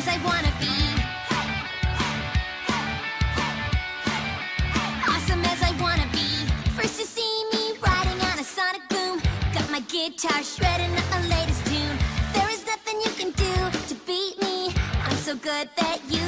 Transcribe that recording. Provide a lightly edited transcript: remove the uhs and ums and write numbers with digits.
as I wanna be. Awesome as I wanna be. First to see me riding on a sonic boom. Got my guitar shredding a latest tune. There is nothing you can do to beat me. I'm so good that you